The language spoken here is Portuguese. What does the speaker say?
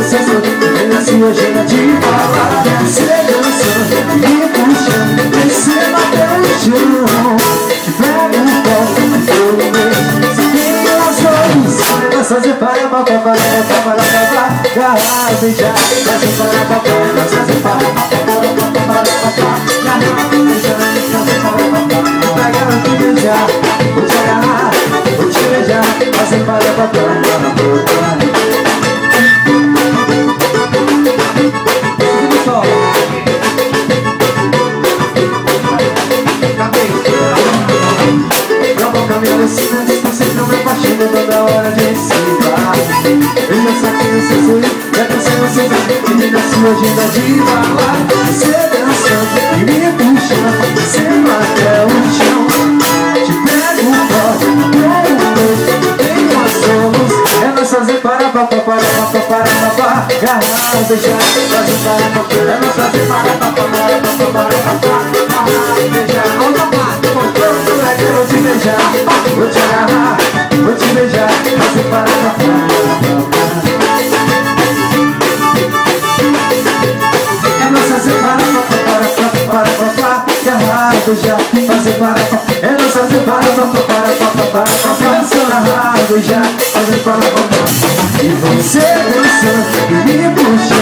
na sua agenda de falar. Você dançando, me puxando, descendo até o chão. Te pego um pouco, eu mesmo. Se tem razões, nós fazer para papapá, garra, beijar. Nós fazer para papapá, nós fazer para papapá, garra, beijar. Nós fazer para papapá, pegar e te beijar. Vou te agarrar, vou te beijar. Fazer para papapá, você não me apaixona toda hora de ensinar. Eu já saquei o seu sonho, já cansei você sabe. Na sua agenda de falar. Você dançando e me puxando, descendo até o chão. Te pego um copo, pego um beijo, tenho uma solução. É nós fazer para garra, beijar. Fazer para é nós fazer para beijar. Vou te beijar, vou te agarrar, vou te beijar. Fazer para é nós fazer para agarrar, beijar. Fazer para é nós fazer para agarrar, beijar. Fazer para e você dançando e me puxando.